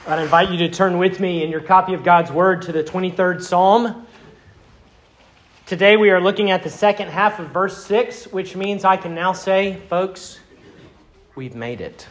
I invite you to turn with me in your copy of God's Word to the 23rd Psalm. Today we are looking at the second half of verse 6, which means I can now say, folks, we've made it.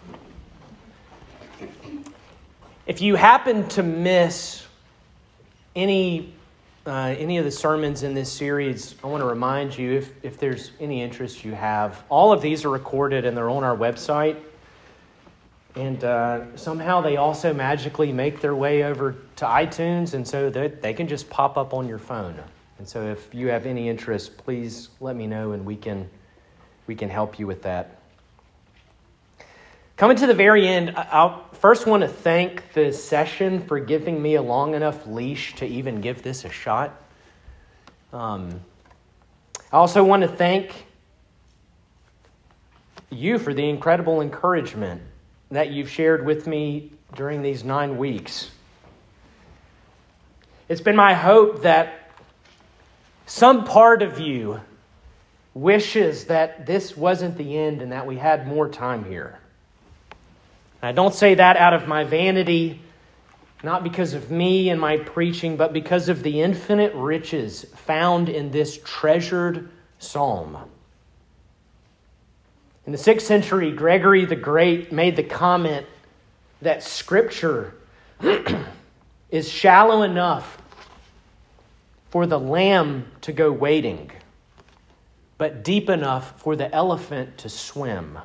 If you happen to miss any of the sermons in this series, I want to remind you, if there's any interest you have, all of these are recorded and they're on our website. And somehow they also magically make their way over to iTunes, and so that they can just pop up on your phone. And so if you have any interest, please let me know and we can help you with that. Coming to the very end, I'll first want to thank the session for giving me a long enough leash to even give this a shot. I also want to thank you for the incredible encouragement that you've shared with me during these 9 weeks. It's been my hope that some part of you wishes that this wasn't the end and that we had more time here. I don't say that out of my vanity, not because of me and my preaching, but because of the infinite riches found in this treasured psalm. In the 6th century, Gregory the Great made the comment that Scripture is shallow enough for the lamb to go wading, but deep enough for the elephant to swim.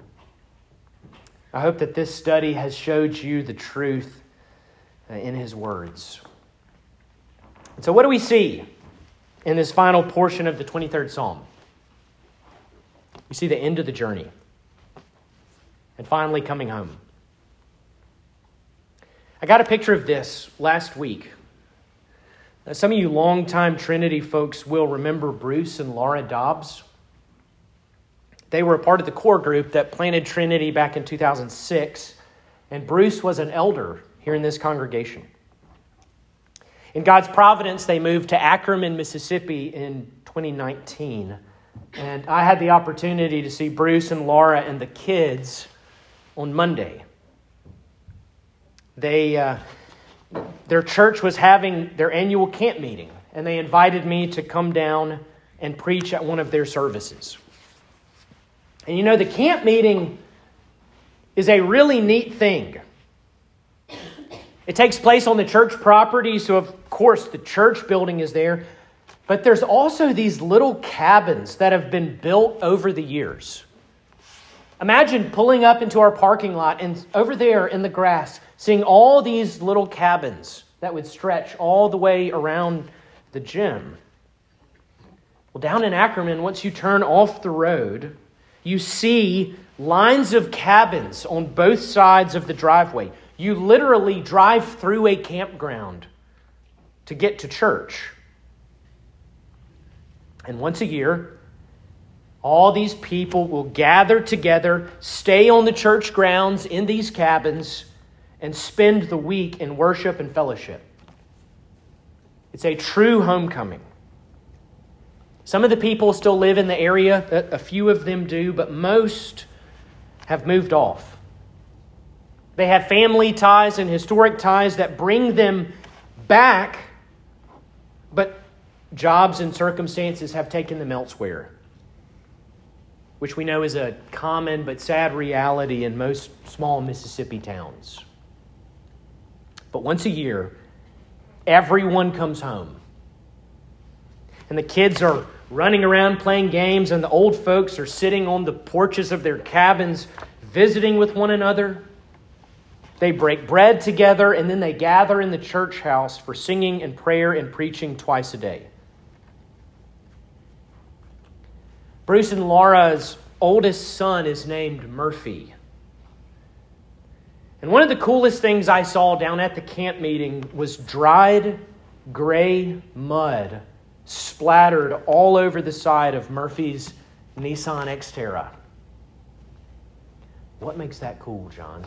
I hope that this study has showed you the truth in his words. And so what do we see in this final portion of the 23rd Psalm? We see the end of the journey and finally coming home. I got a picture of this last week. Now, some of you longtime Trinity folks will remember Bruce and Laura Dobbs. They were a part of the core group that planted Trinity back in 2006, and Bruce was an elder here in this congregation. In God's providence, they moved to Ackerman, Mississippi in 2019. And I had the opportunity to see Bruce and Laura and the kids on Monday. Their church was having their annual camp meeting, and they invited me to come down and preach at one of their services. And you know, the camp meeting is a really neat thing. It takes place on the church property, so of course the church building is there. But there's also these little cabins that have been built over the years. Imagine pulling up into our parking lot and over there in the grass, seeing all these little cabins that would stretch all the way around the gym. Well, down in Ackerman, once you turn off the road, you see lines of cabins on both sides of the driveway. You literally drive through a campground to get to church. And once a year, all these people will gather together, stay on the church grounds in these cabins, and spend the week in worship and fellowship. It's a true homecoming. Some of the people still live in the area, a few of them do, but most have moved off. They have family ties and historic ties that bring them back, but jobs and circumstances have taken them elsewhere, which we know is a common but sad reality in most small Mississippi towns. But once a year, everyone comes home. And the kids are running around playing games, and the old folks are sitting on the porches of their cabins, visiting with one another. They break bread together, and then they gather in the church house for singing and prayer and preaching twice a day. Bruce and Laura's oldest son is named Murphy. And one of the coolest things I saw down at the camp meeting was dried gray mud splattered all over the side of Murphy's Nissan Xterra. What makes that cool, John?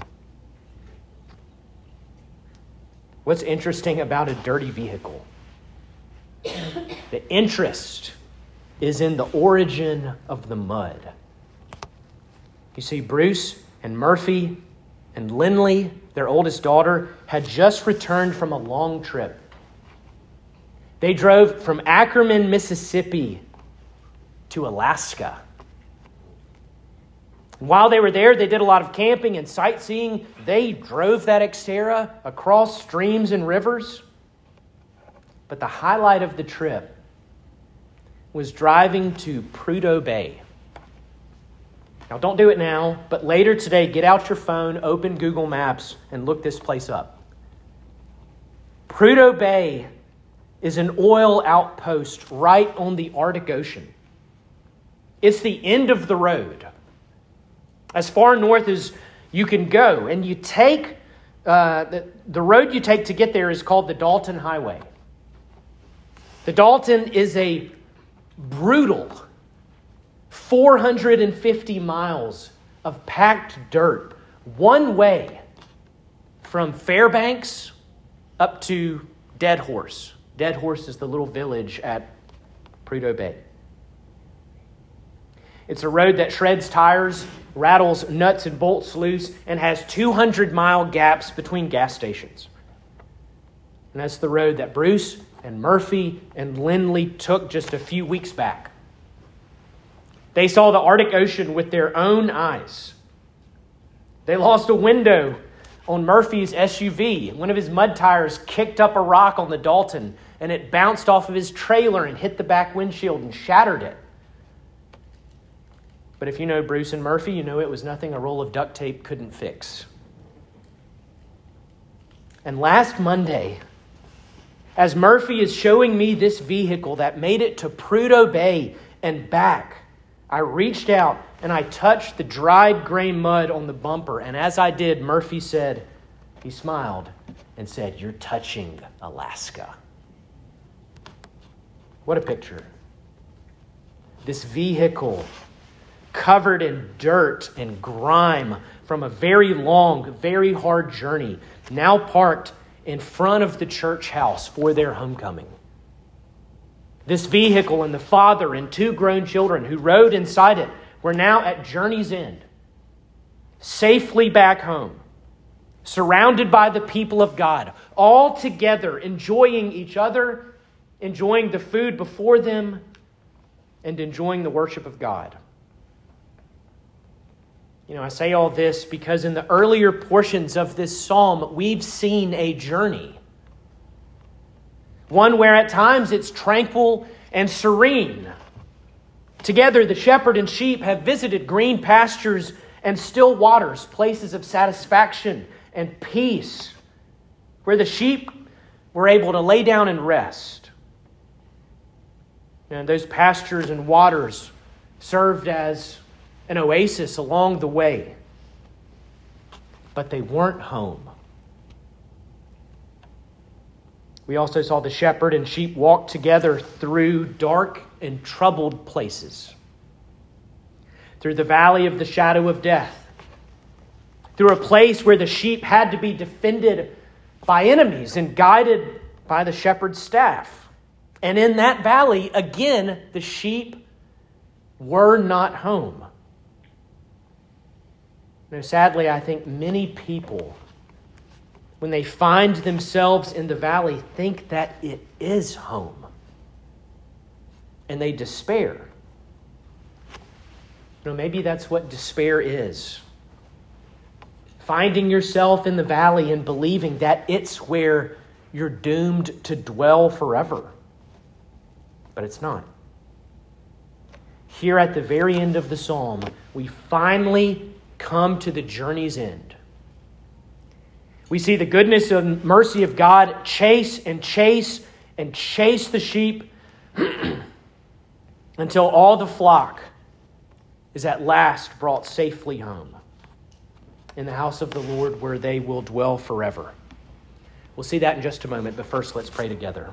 What's interesting about a dirty vehicle? The interest is in the origin of the mud. You see, Bruce and Murphy and Lindley, their oldest daughter, had just returned from a long trip. They drove from Ackerman, Mississippi to Alaska. And while they were there, they did a lot of camping and sightseeing. They drove that Xterra across streams and rivers. But the highlight of the trip was driving to Prudhoe Bay. Now, don't do it now, but later today, get out your phone, open Google Maps, and look this place up. Prudhoe Bay is an oil outpost right on the Arctic Ocean. It's the end of the road, as far north as you can go. And you take, the road you take to get there is called the Dalton Highway. The Dalton is a brutal 450 miles of packed dirt, one way from Fairbanks up to Dead Horse. Dead Horse is the little village at Prudhoe Bay. It's a road that shreds tires, rattles nuts and bolts loose, and has 200-mile gaps between gas stations. And that's the road that Bruce and Murphy and Lindley took just a few weeks back. They saw the Arctic Ocean with their own eyes. They lost a window on Murphy's SUV. One of his mud tires kicked up a rock on the Dalton, and it bounced off of his trailer and hit the back windshield and shattered it. But if you know Bruce and Murphy, you know it was nothing a roll of duct tape couldn't fix. And last Monday, as Murphy is showing me this vehicle that made it to Prudhoe Bay and back, I reached out and I touched the dried gray mud on the bumper. And as I did, Murphy said, he smiled and said, "You're touching Alaska." What a picture. This vehicle covered in dirt and grime from a very long, very hard journey, now parked in front of the church house for their homecoming. This vehicle and the father and two grown children who rode inside it were now at journey's end, safely back home, surrounded by the people of God, all together enjoying each other, enjoying the food before them, and enjoying the worship of God. You know, I say all this because in the earlier portions of this psalm, we've seen a journey. One where at times it's tranquil and serene. Together, the shepherd and sheep have visited green pastures and still waters, places of satisfaction and peace, where the sheep were able to lay down and rest. And those pastures and waters served as an oasis along the way. But they weren't home. We also saw the shepherd and sheep walk together through dark and troubled places. Through the valley of the shadow of death. Through a place where the sheep had to be defended by enemies and guided by the shepherd's staff. And in that valley, again, the sheep were not home. Now, sadly, I think many people, when they find themselves in the valley, think that it is home. And they despair. You know, maybe that's what despair is. Finding yourself in the valley and believing that it's where you're doomed to dwell forever. But it's not. Here at the very end of the psalm, we finally come to the journey's end. We see the goodness and mercy of God chase and chase and chase the sheep until all the flock is at last brought safely home in the house of the Lord, where they will dwell forever. We'll see that in just a moment, but first let's pray together.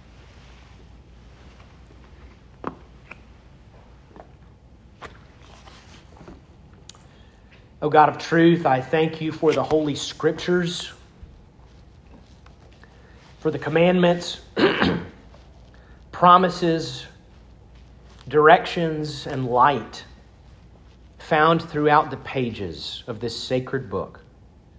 O God of truth, I thank you for the Holy Scriptures, for the commandments, promises, directions, and light found throughout the pages of this sacred book.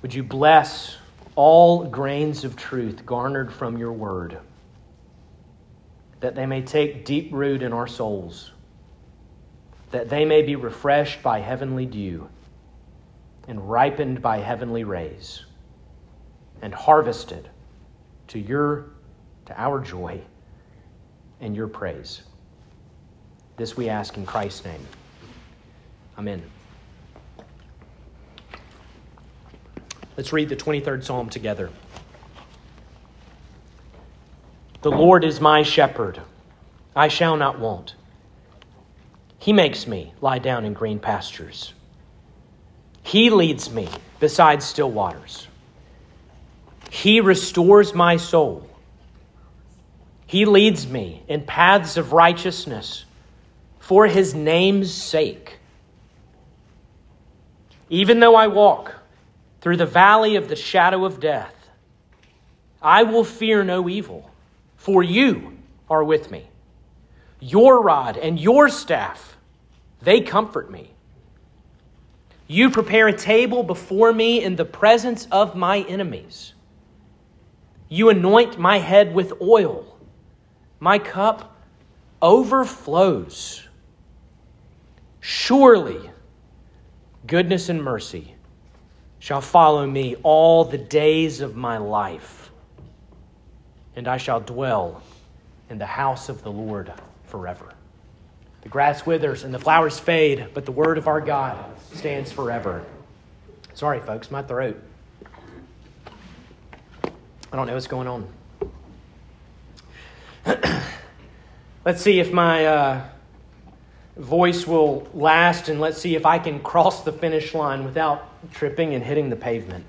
Would you bless all grains of truth garnered from your word, that they may take deep root in our souls, that they may be refreshed by heavenly dew and ripened by heavenly rays and harvested to our joy and your praise. This we ask in Christ's name. Amen. Let's read the 23rd Psalm together. The Lord is my shepherd. I shall not want. He makes me lie down in green pastures. He leads me beside still waters. He restores my soul. He leads me in paths of righteousness for his name's sake. Even though I walk through the valley of the shadow of death, I will fear no evil, for you are with me. Your rod and your staff, they comfort me. You prepare a table before me in the presence of my enemies. You anoint my head with oil. My cup overflows. Surely, goodness and mercy shall follow me all the days of my life, and I shall dwell in the house of the Lord forever. The grass withers and the flowers fade, but the word of our God stands forever. Sorry, folks, my throat. I don't know what's going on. Let's see if my voice will last, and let's see if I can cross the finish line without tripping and hitting the pavement.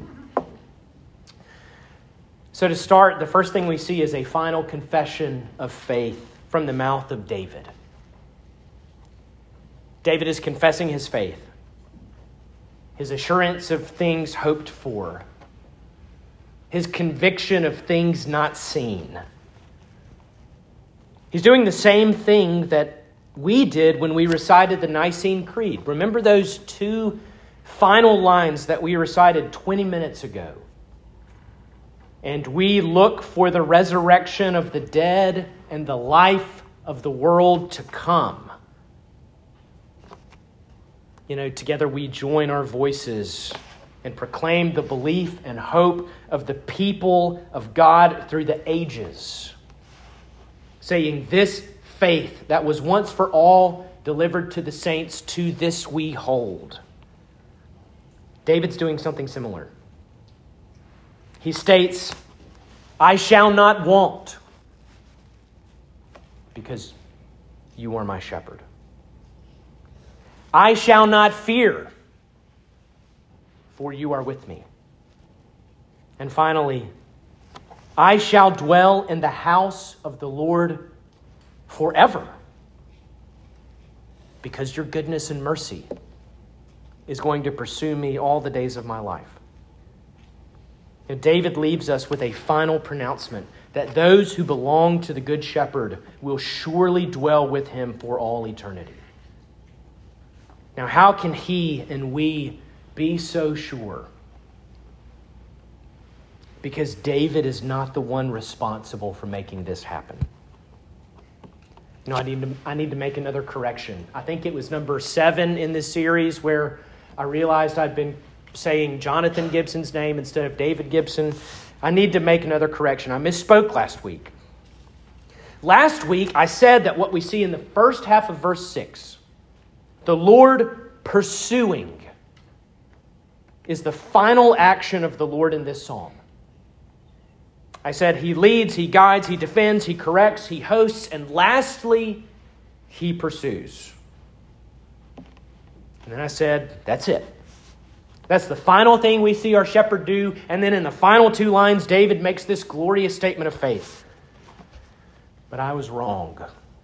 So to start, the first thing we see is a final confession of faith from the mouth of David. David is confessing his faith, his assurance of things hoped for, his conviction of things not seen. He's doing the same thing that we did when we recited the Nicene Creed. Remember those two final lines that we recited 20 minutes ago? And we look for the resurrection of the dead and the life of the world to come. Together we join our voices and proclaim the belief and hope of the people of God through the ages, saying, this faith that was once for all delivered to the saints, to this we hold. David's doing something similar. He states, I shall not want, because you are my shepherd. I shall not fear, for you are with me. And finally, I shall dwell in the house of the Lord forever, because your goodness and mercy is going to pursue me all the days of my life. And David leaves us with a final pronouncement that those who belong to the Good Shepherd will surely dwell with him for all eternity. Now, how can he and we be so sure? Because David is not the one responsible for making this happen. I need to make another correction. I think it was number 7 in this series where I realized I'd been saying Jonathan Gibson's name instead of David Gibson. I need to make another correction. I misspoke last week. Last week, I said that what we see in the first half of verse 6, the Lord pursuing, is the final action of the Lord in this psalm. I said he leads, he guides, he defends, he corrects, he hosts, and lastly, he pursues. And then I said, that's it. That's the final thing we see our shepherd do. And then in the final 2 lines, David makes this glorious statement of faith. But I was wrong.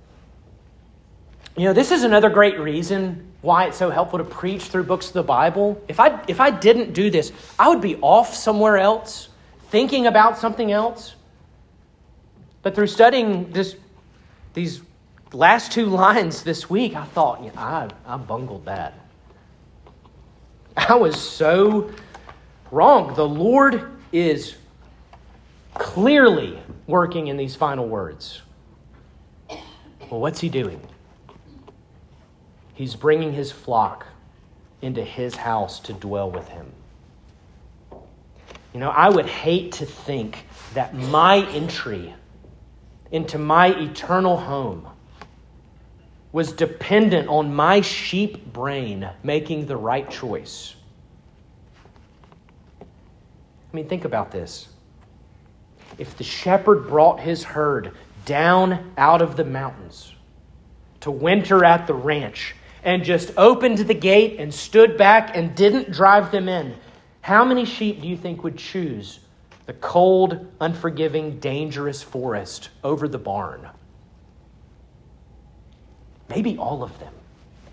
This is another great reason why it's so helpful to preach through books of the Bible. If I didn't do this, I would be off somewhere else, thinking about something else. But through studying these last 2 lines this week, I thought, I bungled that. I was so Wrong. The Lord is clearly working in these final words. Well, what's he doing? He's bringing his flock into his house to dwell with him. You know, I would hate to think that my entry into my eternal home was dependent on my sheep brain making the right choice. I mean, think about this. If the shepherd brought his herd down out of the mountains to winter at the ranch and just opened the gate and stood back and didn't drive them in, how many sheep do you think would choose the cold, unforgiving, dangerous forest over the barn? Maybe all of them.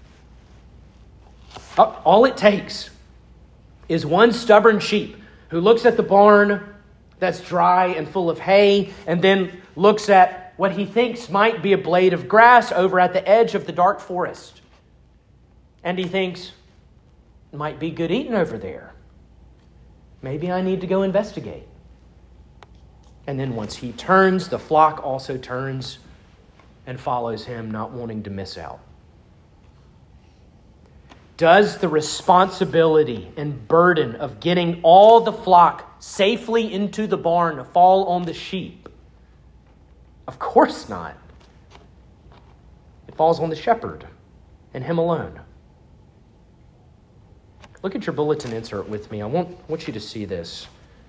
All it takes is one stubborn sheep who looks at the barn that's dry and full of hay and then looks at what he thinks might be a blade of grass over at the edge of the dark forest. And he thinks, it might be good eating over there. Maybe I need to go investigate. And then once he turns, the flock also turns and follows him, not wanting to miss out. Does the responsibility and burden of getting all the flock safely into the barn fall on the sheep? Of course not. It falls on the shepherd and him alone. Look at your bulletin insert with me. I want you to see this.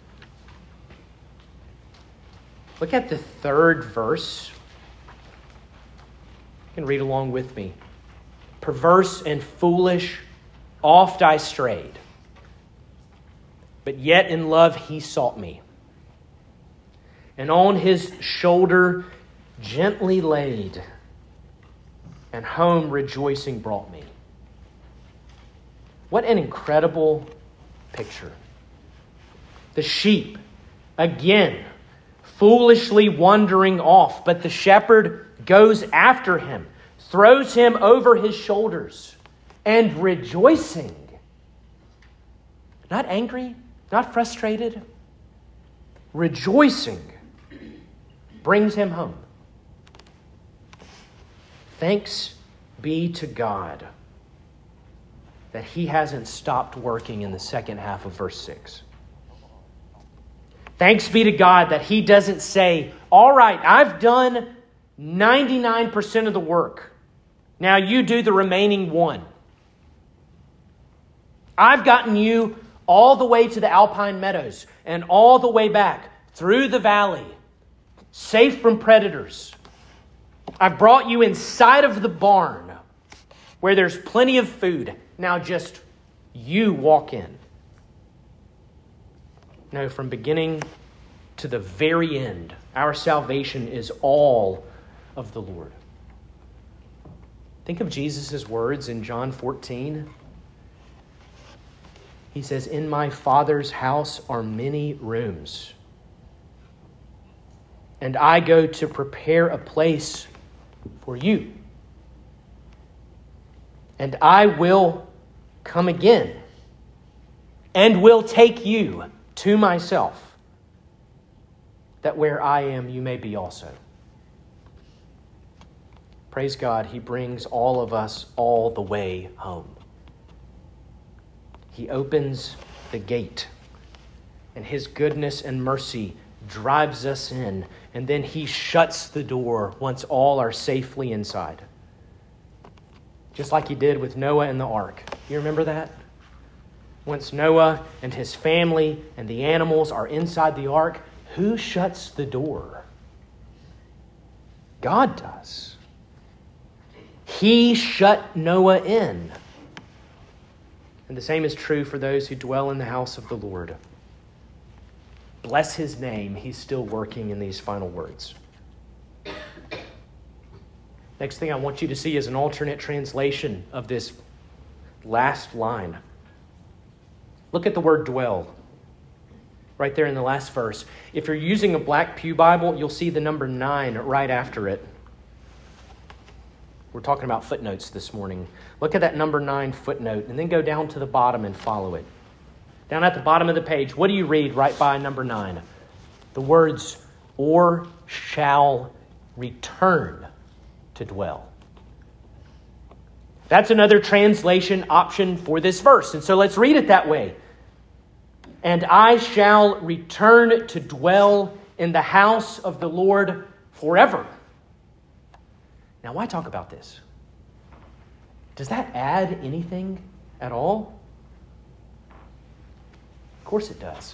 Look at the third verse. You can read along with me. Perverse and foolish, oft I strayed, but yet in love he sought me, and on his shoulder gently laid, and home rejoicing brought me. What an incredible picture. The sheep, again, foolishly wandering off, but the shepherd goes after him, throws him over his shoulders, and rejoicing. Not angry, not frustrated. Rejoicing brings him home. Thanks be to God that he hasn't stopped working in the second half of verse 6. Thanks be to God that he doesn't say, all right, I've done 99% of the work. Now you do the remaining 1. I've gotten you all the way to the Alpine Meadows and all the way back through the valley, safe from predators. I've brought you inside of the barn where there's plenty of food. Now just you walk in. No, from beginning to the very end, our salvation is all of the Lord. Think of Jesus' words in John 14. He says, in my Father's house are many rooms, and I go to prepare a place for you. And I will come again and will take you to myself, that where I am, you may be also. Praise God, he brings all of us all the way home. He opens the gate, and his goodness and mercy drives us in, and then he shuts the door once all are safely inside. Just like he did with Noah and the ark. You remember that? Once Noah and his family and the animals are inside the ark, who shuts the door? God does. He shut Noah in. And the same is true for those who dwell in the house of the Lord. Bless his name, he's still working in these final words. Next thing I want you to see is an alternate translation of this last line. Look at the word dwell right there in the last verse. If you're using a Black Pew Bible, you'll see the number 9 right after it. We're talking about footnotes this morning. Look at that number 9 footnote and then go down to the bottom and follow it. Down at the bottom of the page, what do you read right by number 9? The words, or shall return to dwell. That's another translation option for this verse. And so let's read it that way. And I shall return to dwell in the house of the Lord forever. Now, why talk about this? Does that add anything at all? Of course it does.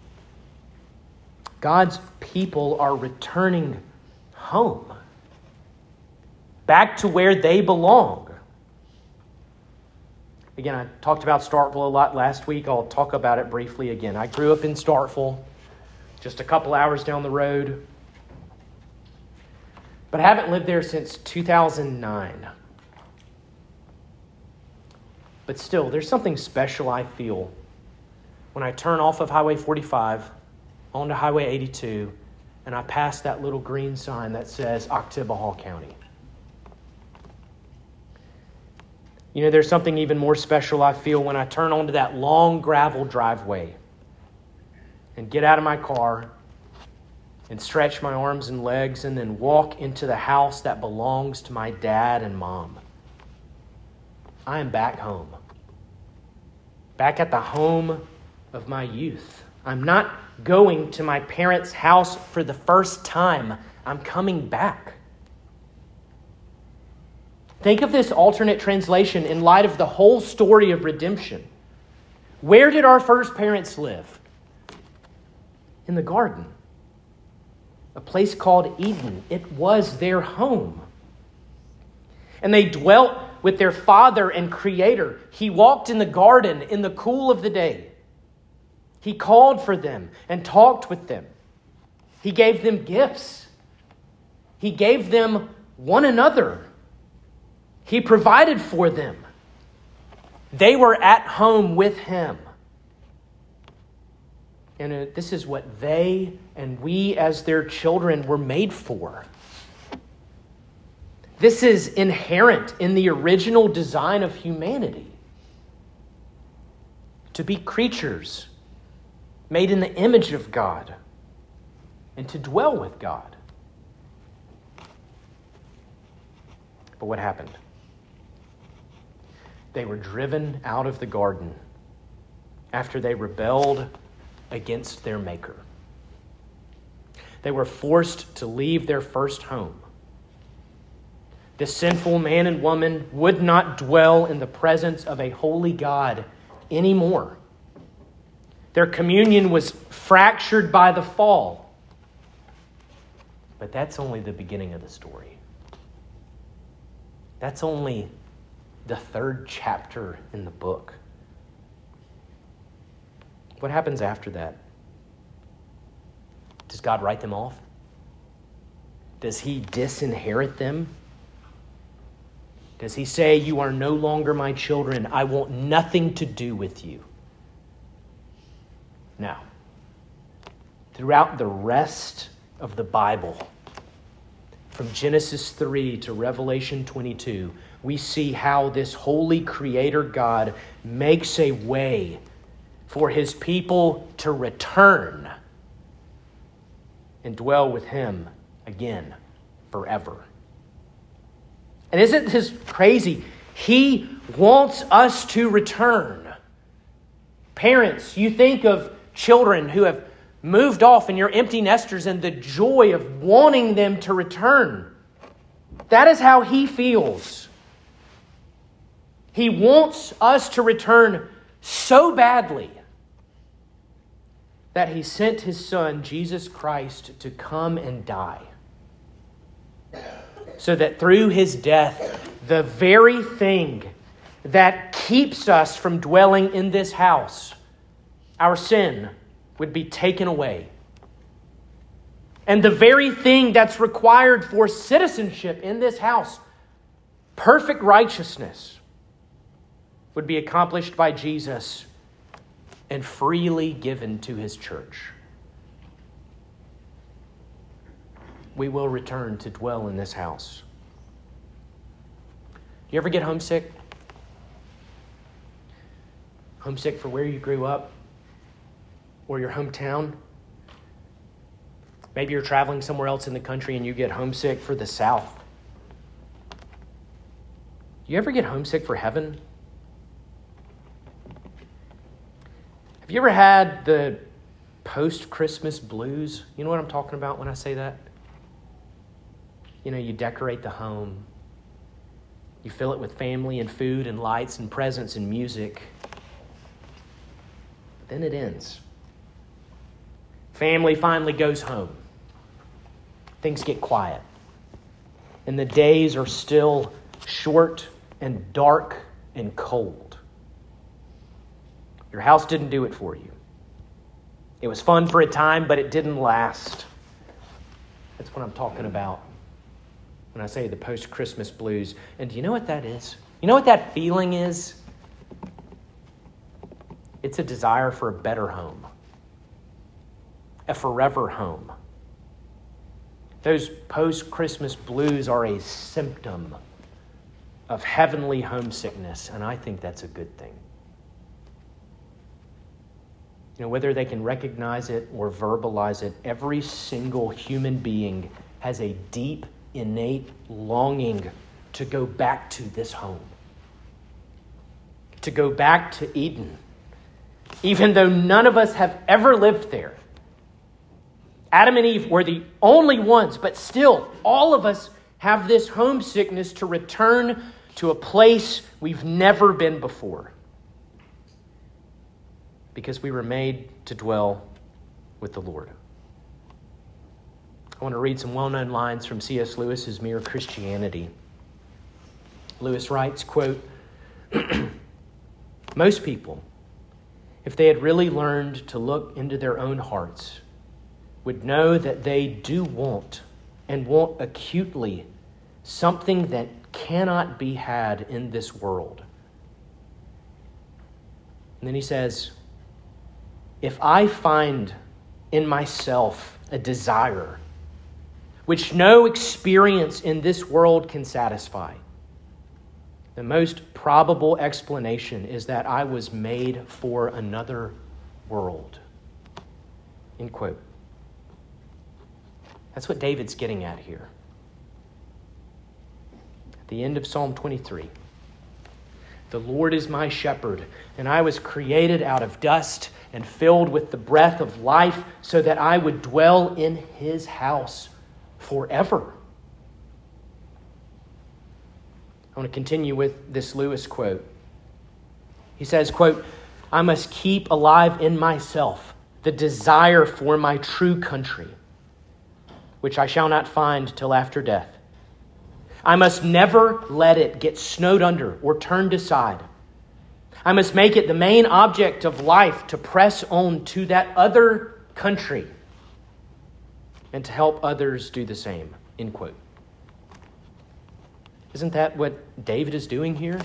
God's people are returning home, back to where they belong. Again, I talked about Starkville a lot last week. I'll talk about it briefly again. I grew up in Starkville, just a couple hours down the road. But I haven't lived there since 2009. But still, there's something special I feel when I turn off of Highway 45 onto Highway 82 and I pass that little green sign that says Oktibbeha County. You know, there's something even more special I feel when I turn onto that long gravel driveway and get out of my car and stretch my arms and legs and then walk into the house that belongs to my dad and mom. I am back home. Back at the home of my youth. I'm not going to my parents' house for the first time. I'm coming back. Think of this alternate translation in light of the whole story of redemption. Where did our first parents live? In the garden. A place called Eden. It was their home. And they dwelt with their Father and Creator. He walked in the garden in the cool of the day. He called for them and talked with them. He gave them gifts. He gave them one another. He provided for them. They were at home with Him. And this is what they and we as their children were made for. This is inherent in the original design of humanity. To be creatures made in the image of God and to dwell with God. But what happened? They were driven out of the garden after they rebelled against their Maker. They were forced to leave their first home. The sinful man and woman would not dwell in the presence of a holy God anymore. Their communion was fractured by the fall. But that's only the beginning of the story. That's only the 3rd chapter in the book. What happens after that? Does God write them off? Does He disinherit them? Does He say, "You are no longer my children. I want nothing to do with you"? No. Throughout the rest of the Bible, from Genesis 3 to Revelation 22, we see how this holy Creator God makes a way for His people to return and dwell with Him again forever. And isn't this crazy? He wants us to return. Parents, you think of children who have moved off and you're empty nesters and the joy of wanting them to return. That is how He feels. He wants us to return so badly that He sent His Son, Jesus Christ, to come and die. So that through His death, the very thing that keeps us from dwelling in this house, our sin, would be taken away. And the very thing that's required for citizenship in this house, perfect righteousness, would be accomplished by Jesus and freely given to His church. We will return to dwell in this house. Do you ever get homesick? Homesick for where you grew up? or your hometown. Maybe you're traveling somewhere else in the country and you get homesick for the South. Do you ever get homesick for heaven? Have you ever had the post-Christmas blues? You know what I'm talking about when I say that? You know, you decorate the home. You fill it with family and food and lights and presents and music. Then it ends. Family finally goes home. Things get quiet. And the days are still short and dark and cold. Your house didn't do it for you. It was fun for a time, but it didn't last. That's what I'm talking about when I say the post-Christmas blues. And do you know what that is? You know what that feeling is? It's a desire for a better home. A forever home. Those post-Christmas blues are a symptom of heavenly homesickness, and I think that's a good thing. You know, whether they can recognize it or verbalize it, every single human being has a deep, innate longing to go back to this home. To go back to Eden. Even though none of us have ever lived there. Adam and Eve were the only ones, but still, all of us have this homesickness to return to a place we've never been before. Because we were made to dwell with the Lord. I want to read some well-known lines from C.S. Lewis's Mere Christianity. Lewis writes, quote, "Most people, if they had really learned to look into their own hearts, would know that they do want, and want acutely, something that cannot be had in this world." And then he says, "If I find in myself a desire which no experience in this world can satisfy, the most probable explanation is that I was made for another world." End quote. That's what David's getting at here. At the end of Psalm 23. "The Lord is my shepherd, and I was created out of dust and filled with the breath of life, so that I would dwell in his house forever." I want to continue with this Lewis quote. He says, quote, "I must keep alive in myself the desire for my true country, which I shall not find till after death. I must never let it get snowed under or turned aside. I must make it the main object of life to press on to that other country and to help others do the same." End quote. Isn't that what David is doing here?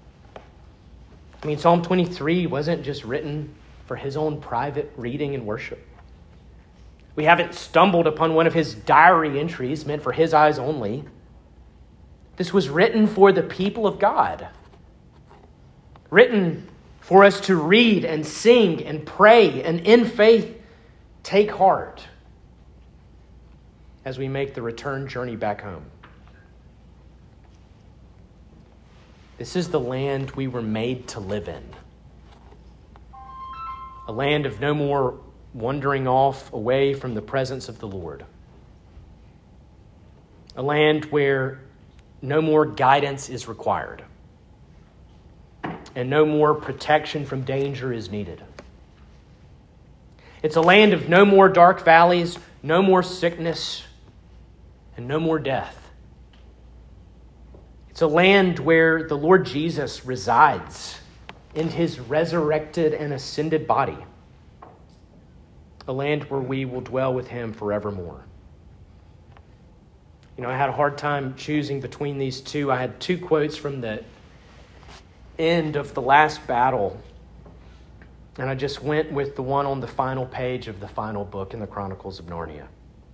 I mean, Psalm 23 wasn't just written for his own private reading and worship. We haven't stumbled upon one of his diary entries meant for his eyes only. This was written for the people of God. Written for us to read and sing and pray and in faith take heart as we make the return journey back home. This is the land we were made to live in. A land of no more wandering off away from the presence of the Lord. A land where no more guidance is required. And no more protection from danger is needed. It's a land of no more dark valleys, no more sickness, and no more death. It's a land where the Lord Jesus resides in his resurrected and ascended body. A land where we will dwell with him forevermore. You know, I had a hard time choosing between these two. I had two quotes from the end of the last battle, and I just went with the one on the final page of the final book in the Chronicles of Narnia.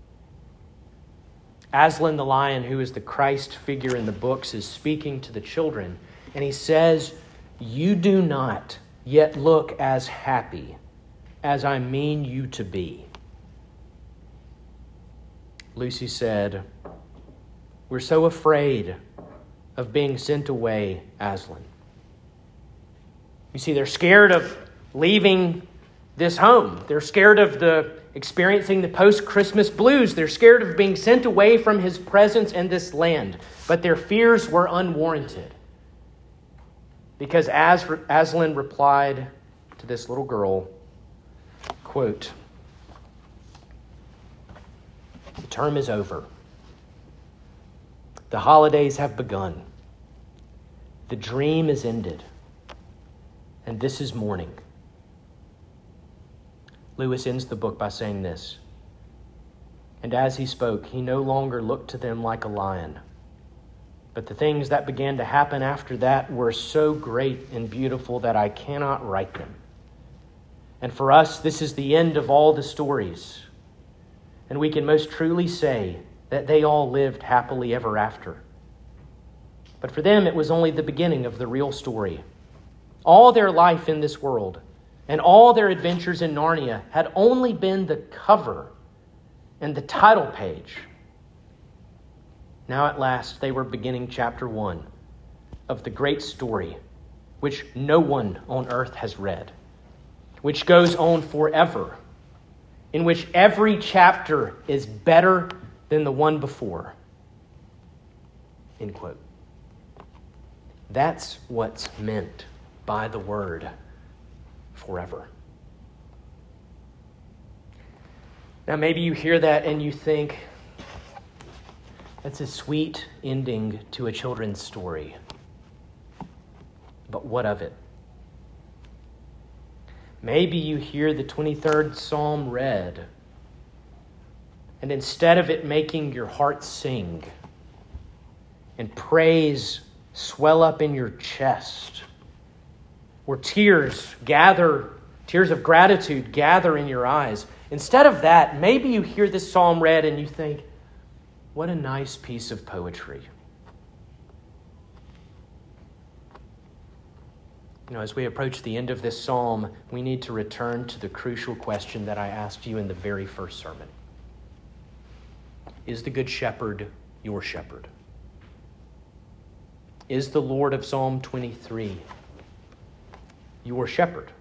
Aslan the lion, who is the Christ figure in the books, is speaking to the children, and he says, "You do not yet look as happy as I mean you to be." Lucy said, "We're so afraid of being sent away, Aslan." You see, they're scared of leaving this home. They're scared of experiencing the post-Christmas blues. They're scared of being sent away from his presence in this land. But their fears were unwarranted, because Aslan replied to this little girl, quote, "The term is over. The holidays have begun. The dream is ended. And this is morning." Lewis ends the book by saying this: "And as he spoke, he no longer looked to them like a lion. But the things that began to happen after that were so great and beautiful that I cannot write them. And for us, this is the end of all the stories. And we can most truly say that they all lived happily ever after. But for them, it was only the beginning of the real story. All their life in this world and all their adventures in Narnia had only been the cover and the title page. Now at last they were beginning chapter 1 of the great story which no one on earth has read, which goes on forever, in which every chapter is better than the one before." End quote. That's what's meant by the word forever. Now maybe you hear that and you think, that's a sweet ending to a children's story. But what of it? Maybe you hear the 23rd Psalm read, and instead of it making your heart sing and praise swell up in your chest, or tears of gratitude gather in your eyes, instead of that, maybe you hear this psalm read and you think, what a nice piece of poetry. As we approach the end of this psalm, we need to return to the crucial question that I asked you in the very first sermon. Is the Good Shepherd your shepherd? Is the Lord of Psalm 23 your shepherd?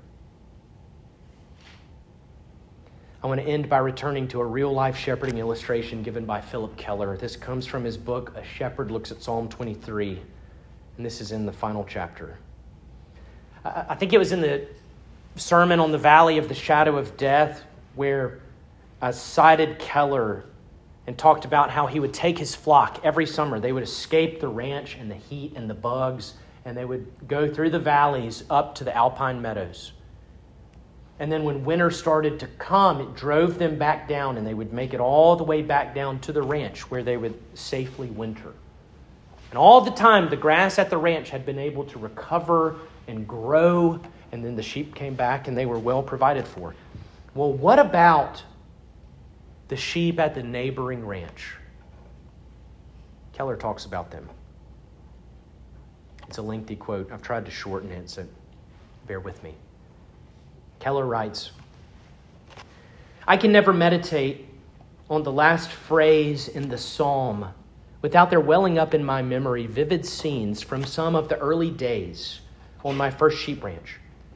I want to end by returning to a real-life shepherding illustration given by Philip Keller. This comes from his book, A Shepherd Looks at Psalm 23, and this is in the final chapter. I think it was in the sermon on the Valley of the Shadow of Death where I cited Keller and talked about how he would take his flock every summer. They would escape the ranch and the heat and the bugs, and they would go through the valleys up to the alpine meadows. And then when winter started to come, it drove them back down, and they would make it all the way back down to the ranch where they would safely winter. And all the time, the grass at the ranch had been able to recover and grow, and then the sheep came back and they were well provided for. Well, what about the sheep at the neighboring ranch? Keller talks about them. It's a lengthy quote. I've tried to shorten it, so bear with me. Keller writes, "I can never meditate on the last phrase in the psalm without there welling up in my memory vivid scenes from some of the early days on my first sheep ranch.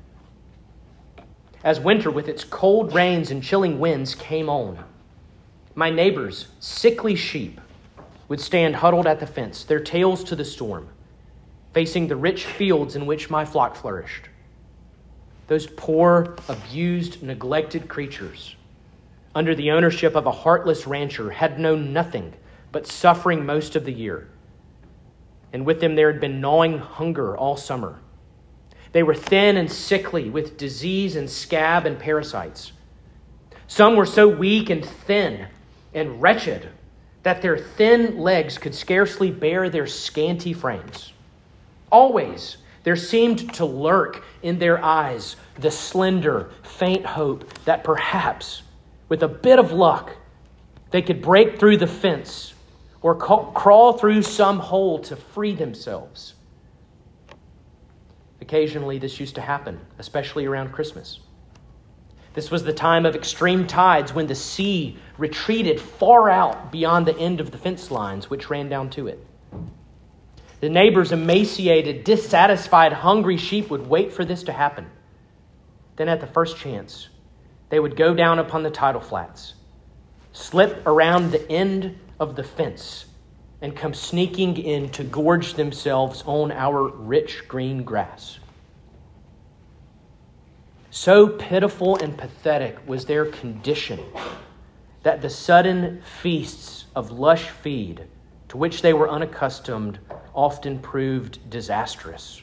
As winter with its cold rains and chilling winds came on, my neighbors' sickly sheep would stand huddled at the fence, their tails to the storm, facing the rich fields in which my flock flourished. Those poor, abused, neglected creatures, under the ownership of a heartless rancher, had known nothing but suffering most of the year. And with them there had been gnawing hunger all summer. They were thin and sickly with disease and scab and parasites. Some were so weak and thin and wretched that their thin legs could scarcely bear their scanty frames. Always there seemed to lurk in their eyes the slender, faint hope that perhaps, with a bit of luck, they could break through the fence or crawl through some hole to free themselves. Occasionally this used to happen, especially around Christmas. This was the time of extreme tides when the sea retreated far out beyond the end of the fence lines, which ran down to it. The neighbors' emaciated, dissatisfied, hungry sheep would wait for this to happen. Then at the first chance, they would go down upon the tidal flats, slip around the end of the fence, and come sneaking in to gorge themselves on our rich green grass. So pitiful and pathetic was their condition that the sudden feasts of lush feed to which they were unaccustomed often proved disastrous.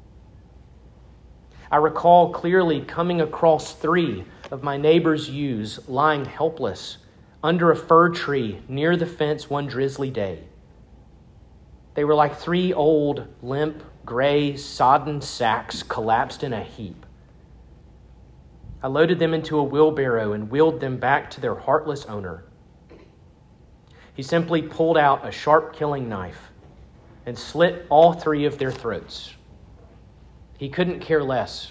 I recall clearly coming across 3 of my neighbor's ewes lying helpless under a fir tree near the fence one drizzly day. They were like 3 old, limp, gray, sodden sacks collapsed in a heap. I loaded them into a wheelbarrow and wheeled them back to their heartless owner. He simply pulled out a sharp killing knife and slit all 3 of their throats. He couldn't care less.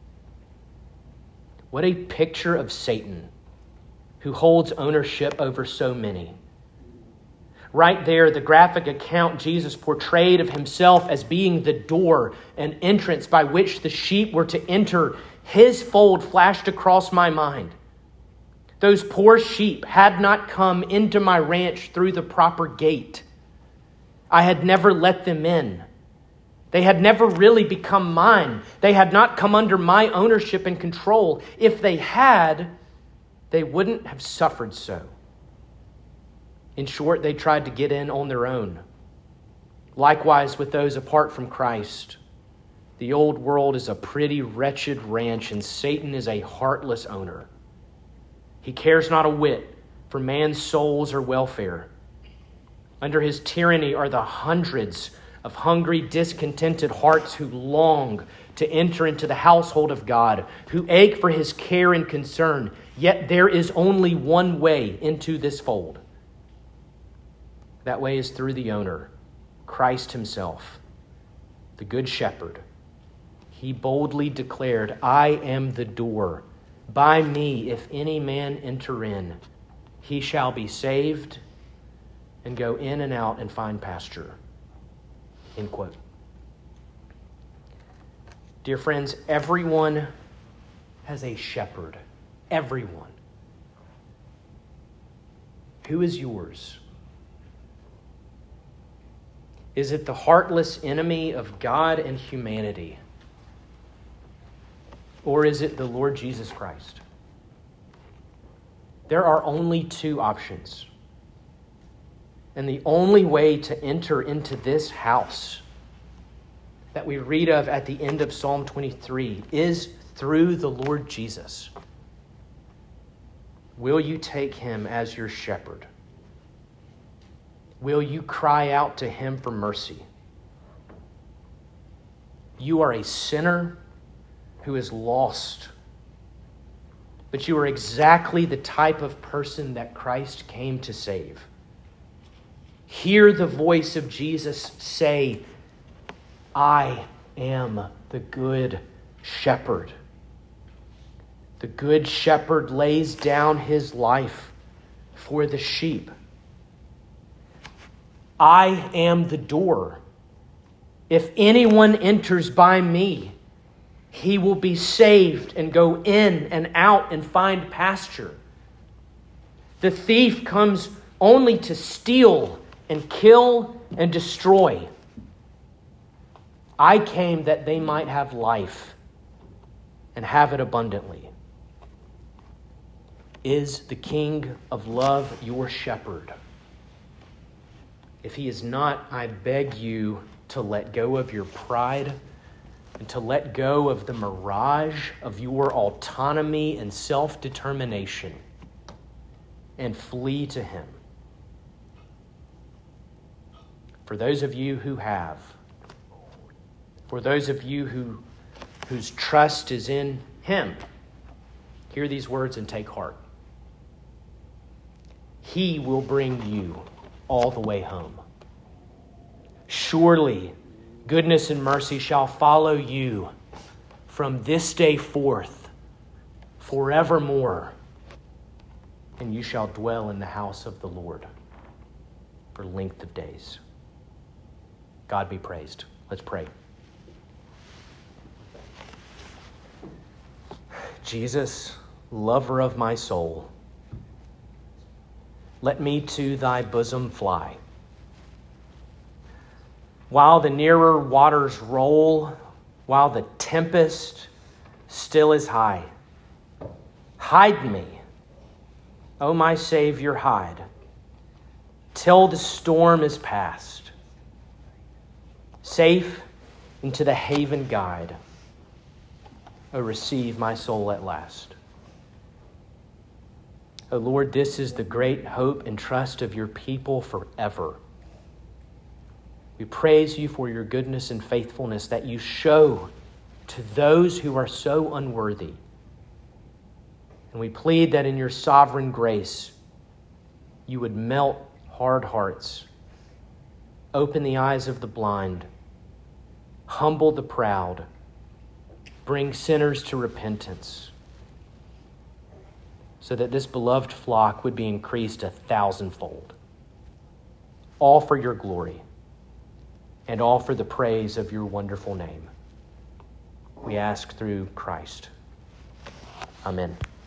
What a picture of Satan, who holds ownership over so many. Right there, the graphic account Jesus portrayed of himself as being the door and entrance by which the sheep were to enter his fold flashed across my mind. Those poor sheep had not come into my ranch through the proper gate. I had never let them in. They had never really become mine. They had not come under my ownership and control. If they had, they wouldn't have suffered so. In short, they tried to get in on their own. Likewise with those apart from Christ. The old world is a pretty wretched ranch, and Satan is a heartless owner. He cares not a whit for man's souls or welfare. Under his tyranny are the hundreds of hungry, discontented hearts who long to enter into the household of God, who ache for his care and concern. Yet there is only one way into this fold. That way is through the owner, Christ himself, the Good Shepherd. He boldly declared, "I am the door. By me, if any man enter in, he shall be saved and go in and out and find pasture." End quote. Dear friends, everyone has a shepherd. Everyone. Who is yours? Is it the heartless enemy of God and humanity? Or is it the Lord Jesus Christ? There are only 2 options. And the only way to enter into this house that we read of at the end of Psalm 23 is through the Lord Jesus. Will you take him as your shepherd? Will you cry out to him for mercy? You are a sinner who is lost, but you are exactly the type of person that Christ came to save. Hear the voice of Jesus say, "I am the good shepherd." The good shepherd lays down his life for the sheep. I am the door. If anyone enters by me, he will be saved and go in and out and find pasture. The thief comes only to steal and kill and destroy. I came that they might have life and have it abundantly. Is the King of love your shepherd? If he is not, I beg you to let go of your pride and to let go of the mirage of your autonomy and self-determination and flee to him. For those of you who have, for those of you whose trust is in him, hear these words and take heart. He will bring you all the way home. Surely goodness and mercy shall follow you from this day forth forevermore, and you shall dwell in the house of the Lord for length of days. God be praised. Let's pray. Jesus, lover of my soul, let me to thy bosom fly. While the nearer waters roll, while the tempest still is high, hide me, O my Savior, hide, till the storm is past. Safe into the haven guide, O receive my soul at last. O Lord, this is the great hope and trust of your people forever. We praise you for your goodness and faithfulness that you show to those who are so unworthy. And we plead that in your sovereign grace, you would melt hard hearts, open the eyes of the blind, humble the proud, bring sinners to repentance, so that this beloved flock would be increased 1,000-fold. All for your glory and all for the praise of your wonderful name. We ask through Christ. Amen.